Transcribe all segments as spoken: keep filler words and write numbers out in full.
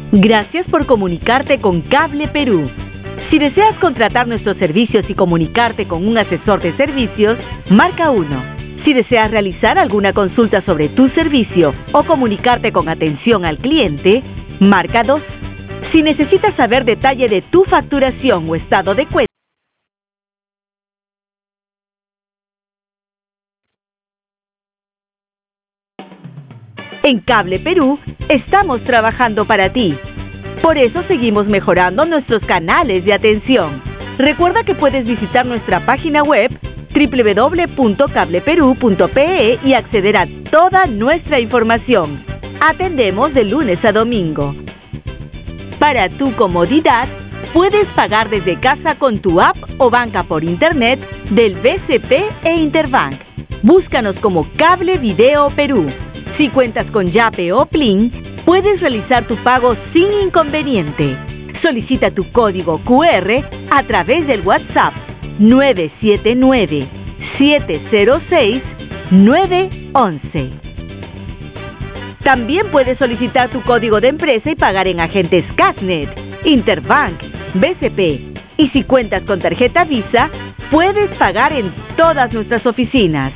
Gracias por comunicarte con Cable Perú. Si deseas contratar nuestros servicios y comunicarte con un asesor de servicios, marca uno. Si deseas realizar alguna consulta sobre tu servicio o comunicarte con atención al cliente, marca dos. Si necesitas saber detalle de tu facturación o estado de cuenta, en Cable Perú estamos trabajando para ti. Por eso seguimos mejorando nuestros canales de atención. Recuerda que puedes visitar nuestra página web doble u doble u doble u punto cable perú punto pe e y acceder a toda nuestra información. Atendemos de lunes a domingo. Para tu comodidad, puedes pagar desde casa con tu app o banca por internet del B C P e Interbank. Búscanos como Cable Video Perú. Si cuentas con Yape o Plin, puedes realizar tu pago sin inconveniente. Solicita tu código cu erre a través del WhatsApp nueve siete nueve, siete cero seis, nueve once. También puedes solicitar tu código de empresa y pagar en agentes Casnet, Interbank, B C P. Y si cuentas con tarjeta Visa, puedes pagar en todas nuestras oficinas.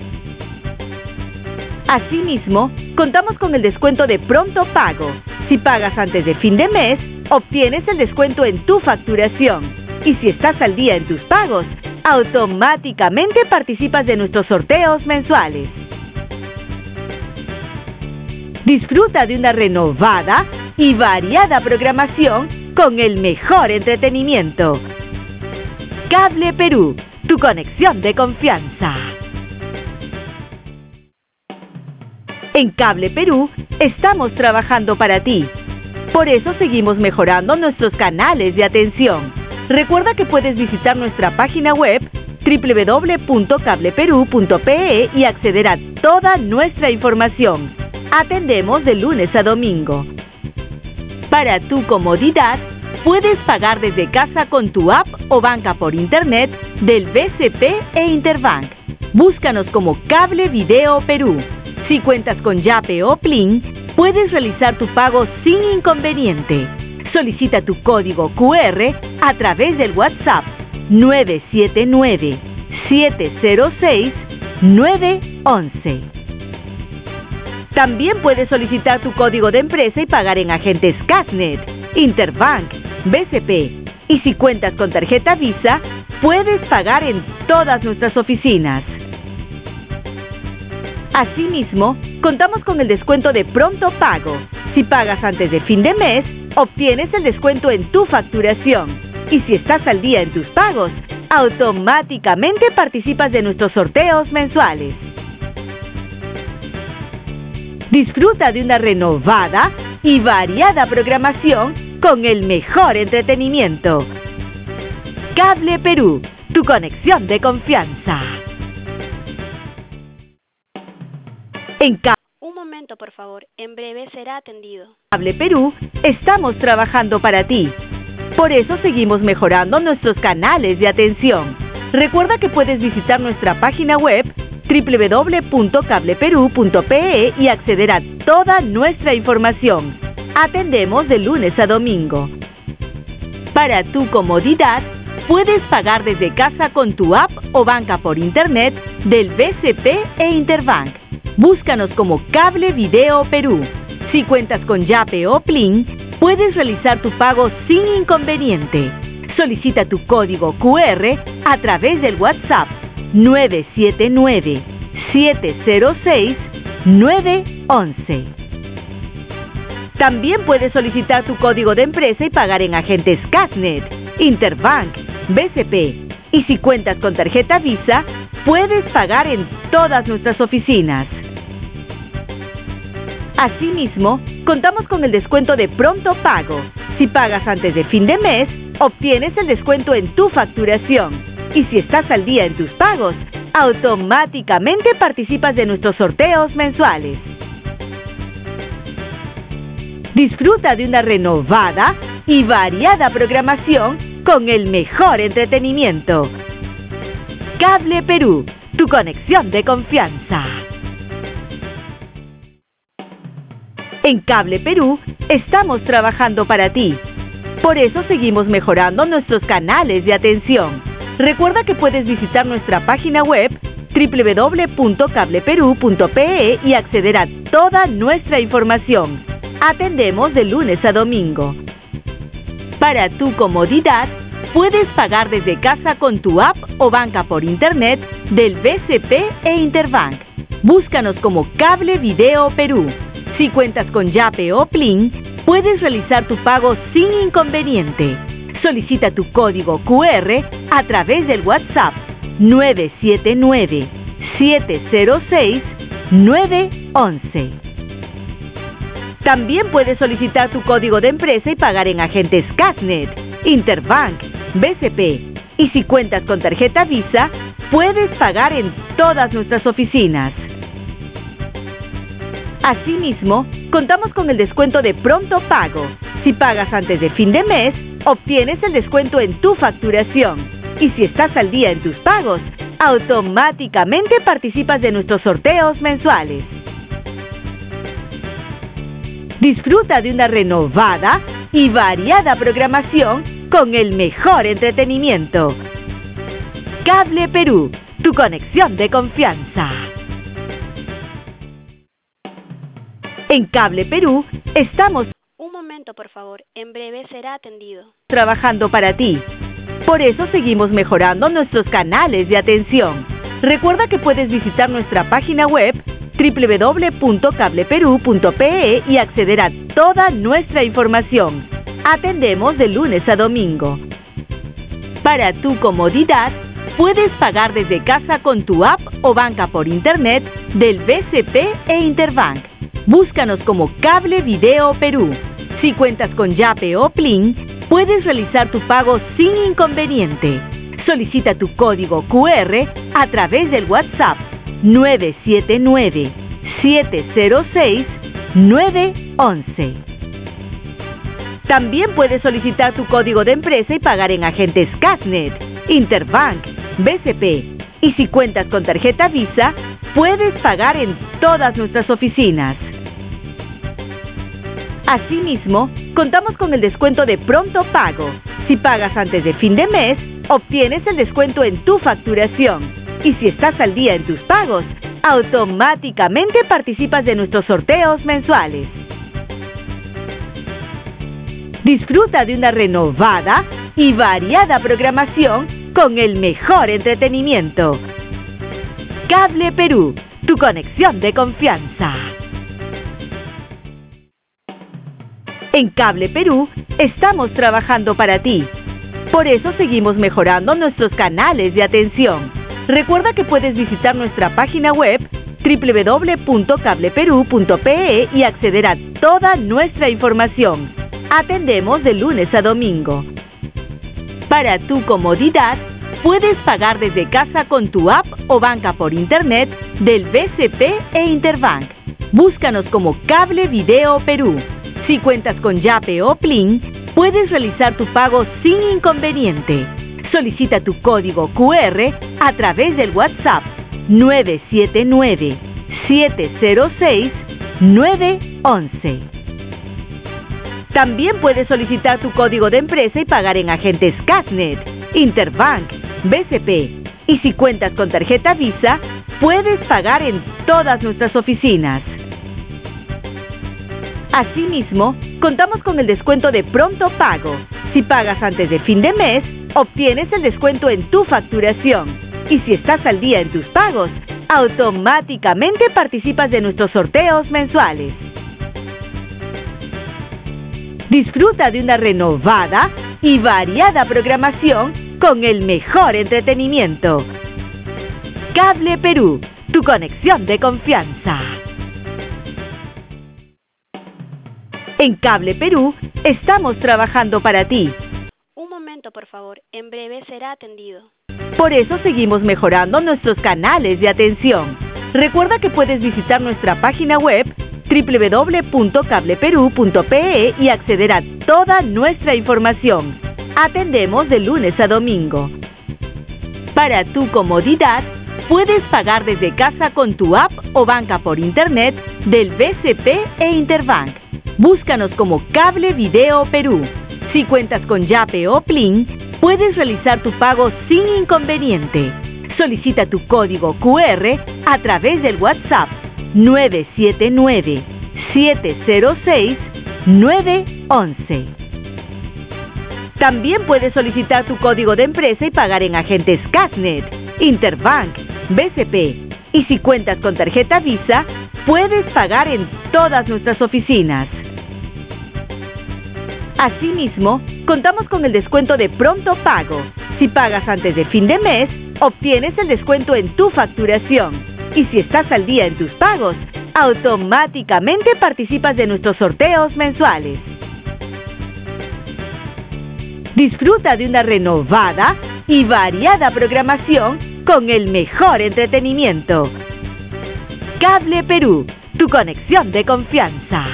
Asimismo, contamos con el descuento de pronto pago. Si pagas antes de fin de mes, obtienes el descuento en tu facturación. Y si estás al día en tus pagos, automáticamente participas de nuestros sorteos mensuales. Disfruta de una renovada y variada programación con el mejor entretenimiento. Cable Perú, tu conexión de confianza. En Cable Perú estamos trabajando para ti. Por eso seguimos mejorando nuestros canales de atención. Recuerda que puedes visitar nuestra página web doble u doble u doble u punto cable perú punto pe e y acceder a toda nuestra información. Atendemos de lunes a domingo. Para tu comodidad, puedes pagar desde casa con tu app o banca por internet del B C P e Interbank. Búscanos como Cable Video Perú. Si cuentas con Yape o Plin, puedes realizar tu pago sin inconveniente. Solicita tu código cu erre a través del WhatsApp nueve siete nueve, siete cero seis, nueve once. También puedes solicitar tu código de empresa y pagar en agentes Casnet, Interbank, B C P. Y si cuentas con tarjeta Visa, puedes pagar en todas nuestras oficinas. Asimismo, contamos con el descuento de pronto pago. Si pagas antes de fin de mes, obtienes el descuento en tu facturación. Y si estás al día en tus pagos, automáticamente participas de nuestros sorteos mensuales. Disfruta de una renovada y variada programación con el mejor entretenimiento. Cable Perú, tu conexión de confianza. En Cable Un momento, por favor. En breve será atendido. Cable Perú estamos trabajando para ti. Por eso seguimos mejorando nuestros canales de atención. Recuerda que puedes visitar nuestra página web doble u doble u doble u punto cable perú punto pe e y acceder a toda nuestra información. Atendemos de lunes a domingo. Para tu comodidad, puedes pagar desde casa con tu app o banca por internet del B C P e Interbank. Búscanos como Cable Video Perú. Si cuentas con Yape o Plin, puedes realizar tu pago sin inconveniente. Solicita tu código cu erre a través del WhatsApp nueve siete nueve, siete cero seis, nueve once. También puedes solicitar tu código de empresa y pagar en agentes Casnet, Interbank, B C P. Y si cuentas con tarjeta Visa, puedes pagar en todas nuestras oficinas. Asimismo, contamos con el descuento de pronto pago. Si pagas antes de fin de mes, obtienes el descuento en tu facturación. Y si estás al día en tus pagos, automáticamente participas de nuestros sorteos mensuales. Disfruta de una renovada y variada programación con el mejor entretenimiento. Cable Perú, tu conexión de confianza. En Cable Perú estamos trabajando para ti. Por eso seguimos mejorando nuestros canales de atención. Recuerda que puedes visitar nuestra página web doble u doble u doble u punto cable perú punto pe e y acceder a toda nuestra información. Atendemos de lunes a domingo. Para tu comodidad, puedes pagar desde casa con tu app o banca por internet del B C P e Interbank. Búscanos como Cable Video Perú. Si cuentas con Yape o Plin, puedes realizar tu pago sin inconveniente. Solicita tu código cu erre a través del WhatsApp nueve siete nueve, siete cero seis, nueve once. También puedes solicitar tu código de empresa y pagar en agentes Casnet, Interbank, B C P. Y si cuentas con tarjeta Visa, puedes pagar en todas nuestras oficinas. Asimismo, contamos con el descuento de Pronto Pago. Si pagas antes de fin de mes, obtienes el descuento en tu facturación. Y si estás al día en tus pagos, automáticamente participas de nuestros sorteos mensuales. Disfruta de una renovada y variada programación con el mejor entretenimiento. Cable Perú, tu conexión de confianza. En Cable Perú estamos Un momento, por favor. En breve será atendido. trabajando para ti. Por eso seguimos mejorando nuestros canales de atención. Recuerda que puedes visitar nuestra página web doble u doble u doble u punto cable perú punto pe e y acceder a toda nuestra información. Atendemos de lunes a domingo. Para tu comodidad, puedes pagar desde casa con tu app o banca por internet del B C P e Interbank. Búscanos como Cable Video Perú. Si cuentas con Yape o Plin, puedes realizar tu pago sin inconveniente. Solicita tu código cu erre a través del WhatsApp nueve siete nueve, siete cero seis, nueve once. También puedes solicitar tu código de empresa y pagar en agentes Casnet, Interbank, B C P. Y si cuentas con tarjeta Visa, puedes pagar en todas nuestras oficinas. Asimismo, contamos con el descuento de Pronto Pago. Si pagas antes de fin de mes, obtienes el descuento en tu facturación. Y si estás al día en tus pagos, automáticamente participas de nuestros sorteos mensuales. Disfruta de una renovada y variada programación con el mejor entretenimiento. Cable Perú, tu conexión de confianza. En Cable Perú estamos trabajando para ti. Por eso seguimos mejorando nuestros canales de atención. Recuerda que puedes visitar nuestra página web doble u doble u doble u punto cable perú punto pe e y acceder a toda nuestra información. Atendemos de lunes a domingo. Para tu comodidad, puedes pagar desde casa con tu app o banca por internet del B C P e Interbank. Búscanos como Cable Video Perú. Si cuentas con Yape o Plin, puedes realizar tu pago sin inconveniente. Solicita tu código cu erre a través del WhatsApp nueve siete nueve, siete cero seis, nueve once. También puedes solicitar tu código de empresa y pagar en agentes Casnet, Interbank, B C P. Y si cuentas con tarjeta Visa, puedes pagar en todas nuestras oficinas. Asimismo, contamos con el descuento de Pronto Pago. Si pagas antes de fin de mes, obtienes el descuento en tu facturación. Y si estás al día en tus pagos, automáticamente participas de nuestros sorteos mensuales. Disfruta de una renovada y variada programación con el mejor entretenimiento. Cable Perú, tu conexión de confianza. En Cable Perú estamos trabajando para ti. Un momento, por favor. En breve será atendido. Por eso seguimos mejorando nuestros canales de atención. Recuerda que puedes visitar nuestra página web doble u doble u doble u punto cable perú punto pe e y acceder a toda nuestra información. Atendemos de lunes a domingo. Para tu comodidad, puedes pagar desde casa con tu app o banca por internet del B C P e Interbank. Búscanos como Cable Video Perú. Si cuentas con Yape o Plin, puedes realizar tu pago sin inconveniente. Solicita tu código Q R a través del WhatsApp nueve siete nueve, siete cero seis, nueve uno uno. También puedes solicitar tu código de empresa y pagar en agentes Cashnet, Interbank, B C P. Y si cuentas con tarjeta Visa, puedes pagar en todas nuestras oficinas. Asimismo, contamos con el descuento de Pronto Pago. Si pagas antes de fin de mes, obtienes el descuento en tu facturación. Y si estás al día en tus pagos, automáticamente participas de nuestros sorteos mensuales. Disfruta de una renovada y variada programación con el mejor entretenimiento. Cable Perú, tu conexión de confianza.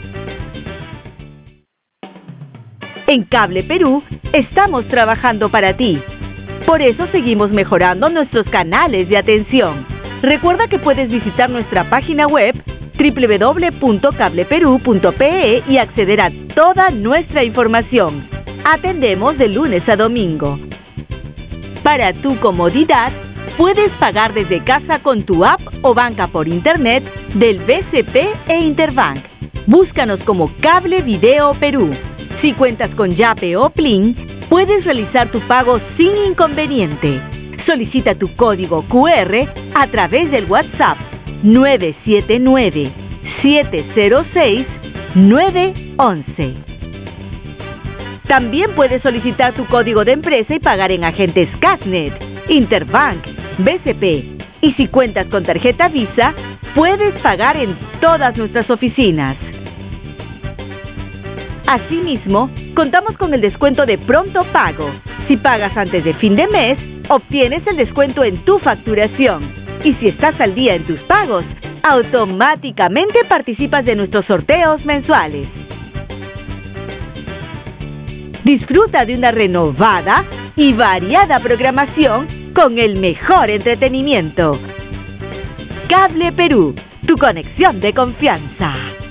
En Cable Perú estamos trabajando para ti. Por eso seguimos mejorando nuestros canales de atención. Recuerda que puedes visitar nuestra página web doble u doble u doble u punto cable perú punto pe e y acceder a toda nuestra información. Atendemos de lunes a domingo. Para tu comodidad, puedes pagar desde casa con tu app o banca por internet del B C P e Interbank. Búscanos como Cable Video Perú. Si cuentas con Yape o Plin, puedes realizar tu pago sin inconveniente. Solicita tu código Q R a través del WhatsApp nueve siete nueve, siete cero seis, nueve uno uno. También puedes solicitar tu código de empresa y pagar en agentes Cashnet, Interbank, B C P. Y si cuentas con tarjeta Visa, puedes pagar en todas nuestras oficinas. Asimismo, contamos con el descuento de Pronto Pago. Si pagas antes de fin de mes, obtienes el descuento en tu facturación. Y si estás al día en tus pagos, automáticamente participas de nuestros sorteos mensuales. Disfruta de una renovada y variada programación con el mejor entretenimiento. Cable Perú, tu conexión de confianza.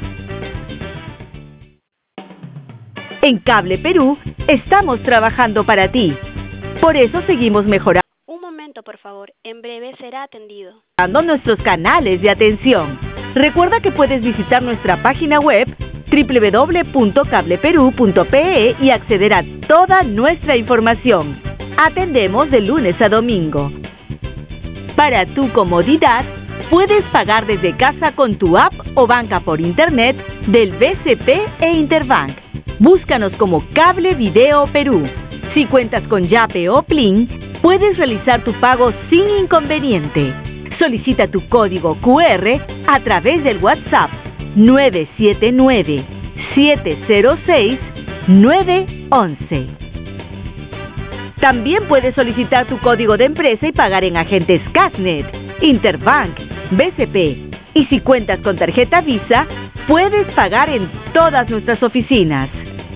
En Cable Perú estamos trabajando para ti. Por eso seguimos mejorando. Un momento, por favor. En breve será atendido. Nuestros canales de atención. Recuerda que puedes visitar nuestra página web doble u doble u doble u punto cable perú punto pe e y acceder a toda nuestra información. Atendemos de lunes a domingo. Para tu comodidad, puedes pagar desde casa con tu app o banca por internet del B C P e Interbank. Búscanos como Cable Video Perú. Si cuentas con Yape o Plin, puedes realizar tu pago sin inconveniente. Solicita tu código Q R a través del WhatsApp nueve siete nueve, siete cero seis, nueve uno uno. También puedes solicitar tu código de empresa y pagar en agentes Cashnet, Interbank, B C P. Y si cuentas con tarjeta Visa, puedes pagar en todas nuestras oficinas.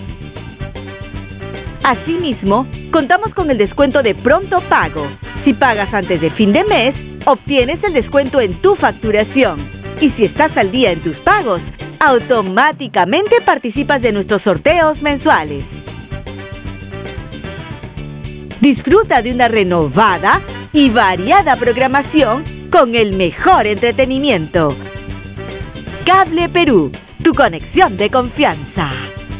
Asimismo, contamos con el descuento de Pronto Pago. Si pagas antes de fin de mes, obtienes el descuento en tu facturación. Y si estás al día en tus pagos, automáticamente participas de nuestros sorteos mensuales. Disfruta de una renovada y variada programación con el mejor entretenimiento. Cable Perú, tu conexión de confianza.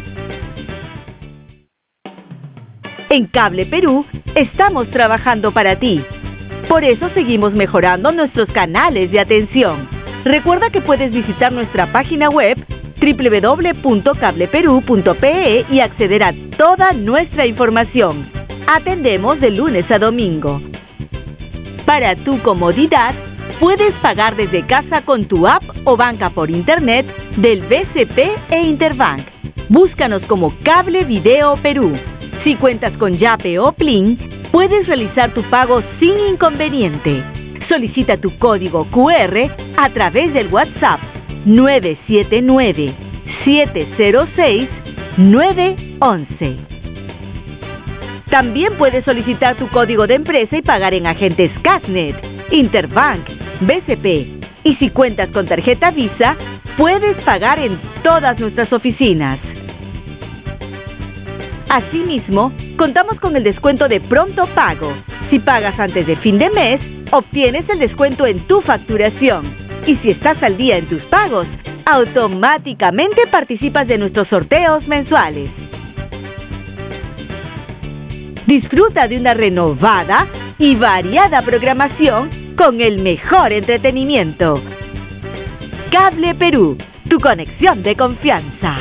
En Cable Perú estamos trabajando para ti. Por eso seguimos mejorando nuestros canales de atención. Recuerda que puedes visitar nuestra página web doble u doble u doble u punto cable perú punto pe e y acceder a toda nuestra información. Atendemos de lunes a domingo. Para tu comodidad, puedes pagar desde casa con tu app o banca por internet del B C P e Interbank. Búscanos como Cable Video Perú. Si cuentas con Yape o Plin, puedes realizar tu pago sin inconveniente. Solicita tu código Q R a través del WhatsApp nueve siete nueve, siete cero seis, nueve uno uno. También puedes solicitar tu código de empresa y pagar en agentes Cashnet, Interbank, B C P. Y si cuentas con tarjeta Visa, puedes pagar en todas nuestras oficinas. Asimismo, contamos con el descuento de pronto pago. Si pagas antes de fin de mes, obtienes el descuento en tu facturación. Y si estás al día en tus pagos, automáticamente participas de nuestros sorteos mensuales. Disfruta de una renovada y variada programación con el mejor entretenimiento. Cable Perú, tu conexión de confianza.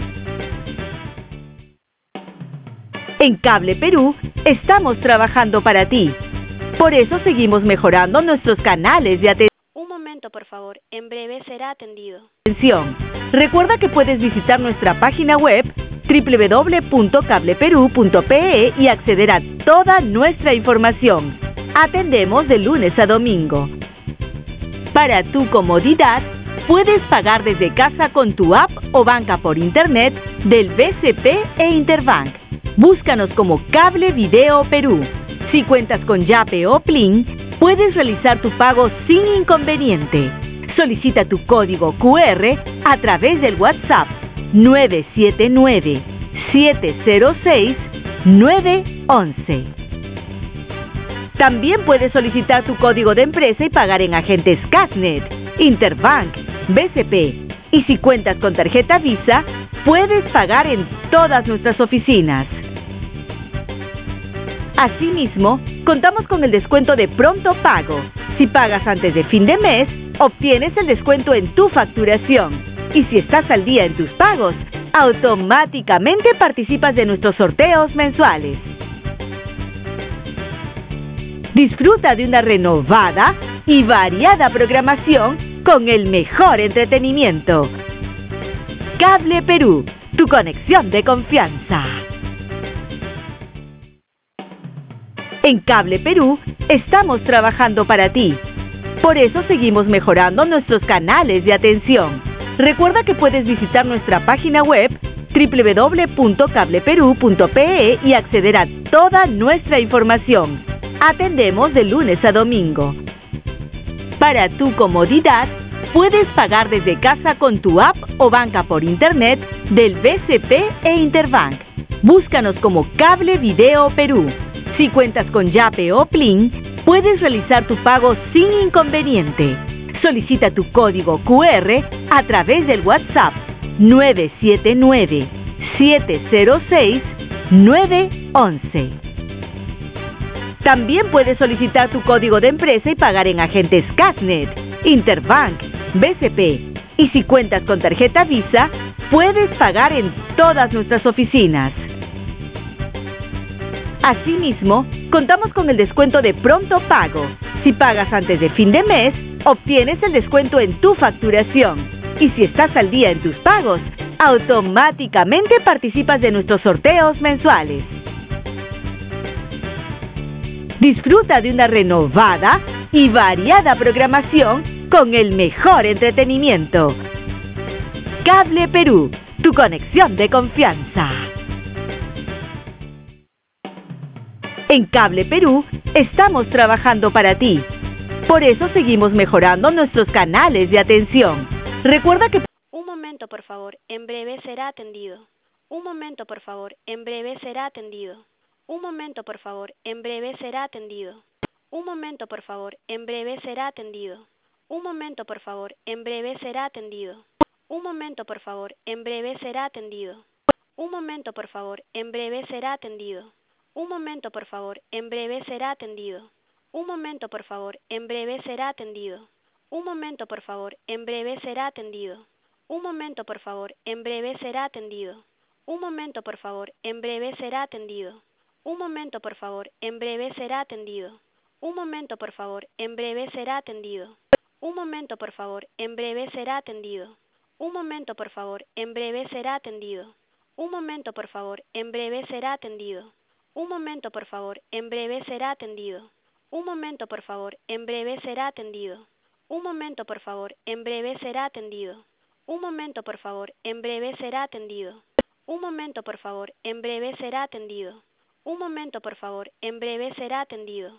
En Cable Perú estamos trabajando para ti. Por eso seguimos mejorando nuestros canales de atención. Un momento, por favor. En breve será atendido. Recuerda que puedes visitar nuestra página web doble u doble u doble u punto cable perú punto pe e y acceder a toda nuestra información. Atendemos de lunes a domingo. Para tu comodidad, puedes pagar desde casa con tu app o banca por internet del B C P e Interbank. Búscanos como Cable Video Perú. Si cuentas con Yape o Plin, puedes realizar tu pago sin inconveniente. Solicita tu código cu erre a través del WhatsApp nueve siete nueve, siete cero seis, nueve uno. También puedes solicitar tu código de empresa y pagar en agentes Casnet, Interbank, B C P. Y si cuentas con tarjeta Visa, puedes pagar en todas nuestras oficinas. Asimismo, contamos con el descuento de pronto pago. Si pagas antes de fin de mes, obtienes el descuento en tu facturación. Y si estás al día en tus pagos, automáticamente participas de nuestros sorteos mensuales. Disfruta de una renovada y variada programación con el mejor entretenimiento. Cable Perú, tu conexión de confianza. En Cable Perú estamos trabajando para ti. Por eso seguimos mejorando nuestros canales de atención. Recuerda que puedes visitar nuestra página web doble u doble u doble u punto cable perú punto pe e y acceder a toda nuestra información. Atendemos de lunes a domingo. Para tu comodidad, puedes pagar desde casa con tu app o banca por internet del B C P e Interbank. Búscanos como Cable Video Perú. Si cuentas con Yape o Plin, puedes realizar tu pago sin inconveniente. Solicita tu código cu erre a través del WhatsApp nueve siete nueve, siete cero seis, nueve uno. También puedes solicitar tu código de empresa y pagar en agentes Casnet, Interbank, B C P. Y si cuentas con tarjeta Visa, puedes pagar en todas nuestras oficinas. Asimismo, contamos con el descuento de pronto pago. Si pagas antes de fin de mes, obtienes el descuento en tu facturación. Y si estás al día en tus pagos, automáticamente participas de nuestros sorteos mensuales. Disfruta de una renovada y variada programación con el mejor entretenimiento. Cable Perú, tu conexión de confianza. En Cable Perú estamos trabajando para ti. Por eso seguimos mejorando nuestros canales de atención. Recuerda que... Un momento, por favor. En breve será atendido. Un momento, por favor. En breve será atendido. Un momento, por favor. En breve será atendido. Un momento, por favor. En breve será atendido. Un momento, por favor. En breve será atendido. Un momento, por favor. En breve será atendido. Un momento, por favor. En breve será atendido. Un momento, por favor. En breve será atendido. Un momento, por favor. En breve será atendido. Un momento, por favor. En breve será atendido. Un momento, por favor. En breve será atendido. Un momento, por favor. En breve será atendido. Un momento, por favor. En breve será atendido. Un momento, por favor. En breve será atendido. Un momento, por favor. En breve será atendido. Un momento, por favor. En breve será atendido. Un momento, por favor. En breve será atendido. Un momento, por favor. En breve será atendido. Un momento, por favor. En breve será atendido. Un momento, por favor. En breve será atendido. Un momento, por favor. En breve será atendido. Un momento, por favor. En breve será atendido. Un momento, por favor. En breve será atendido.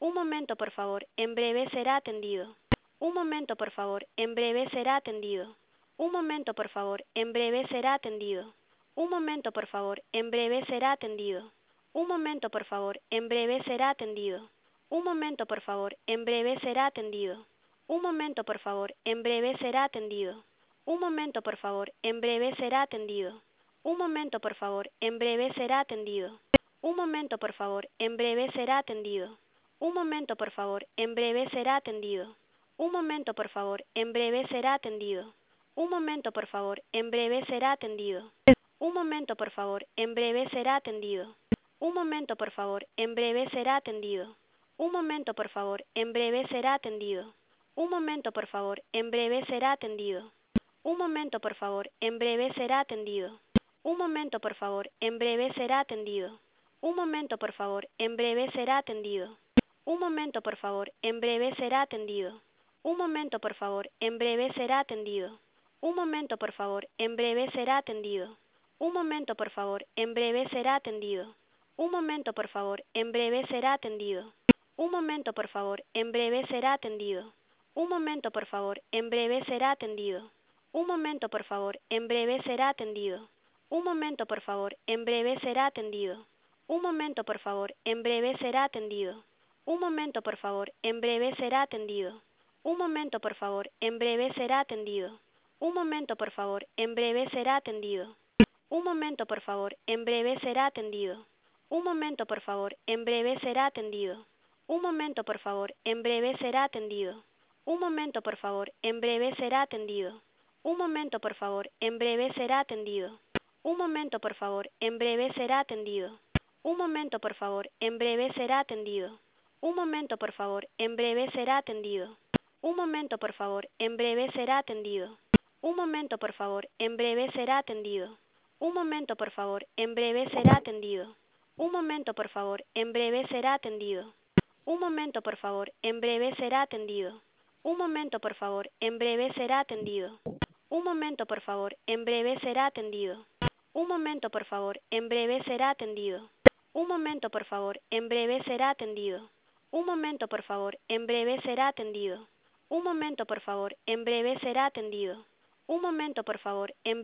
Un momento, por favor, en breve será atendido. Un momento, por favor, en breve será atendido. Un momento, por favor, en breve será atendido. Un momento, por favor, en breve será atendido. Un momento, por favor, en breve será atendido. Un momento, por favor, en breve será atendido. Un momento, por favor, en breve será atendido. Un momento, por favor, en breve será atendido. Un momento, por favor, en breve será atendido. Un momento, por favor, en breve será atendido. Un momento, por favor, en breve será atendido. Un momento, por favor, en breve será atendido. Un momento, por favor, en breve será atendido. Un momento, por favor, en breve será atendido. Un momento, por favor, en breve será atendido. Un momento, por favor, en breve será atendido. Un momento, por favor, en breve será atendido. Un momento, por favor, en breve será atendido. Un momento, por favor, en breve será atendido. Un momento, por favor, en breve será atendido. Un momento, por favor, en breve será atendido. Un momento, por favor, en breve será atendido. Un momento, por favor, en breve será atendido. Un momento, por favor, en breve será atendido. Un momento, por favor, en breve será atendido. Un momento, por favor, en breve será atendido. Un momento, por favor, en breve será atendido. Un momento, por favor, en breve será atendido. Un momento, por favor, en breve será atendido. Un momento, por favor, en breve será atendido. Un momento, por favor, en breve será atendido. Un momento, por favor, en breve será atendido. Un momento, por favor, en breve será atendido. Un momento, por favor, en breve será atendido. Un momento, por favor, en breve será atendido. Un momento, por favor, en breve será atendido. Un momento, por favor, en breve será atendido. Un momento, por favor, en breve será atendido. Un momento, por favor, en breve será atendido. Un momento, por favor, en breve será atendido. Un momento, por favor, en breve será atendido. Un momento, por favor, en breve será atendido. Un momento, por favor, en breve será atendido. Un momento, por favor, en breve será atendido. Un momento, por favor, en breve será atendido. Un momento, por favor, en breve será atendido. Un momento, por favor, en breve será atendido. Un momento, por favor, en breve será atendido. Un momento, por favor, en breve será atendido. Un momento, por favor, en breve será atendido. Un momento, por favor, en breve será atendido. Un momento, por favor, en breve será atendido. Un momento, por favor, en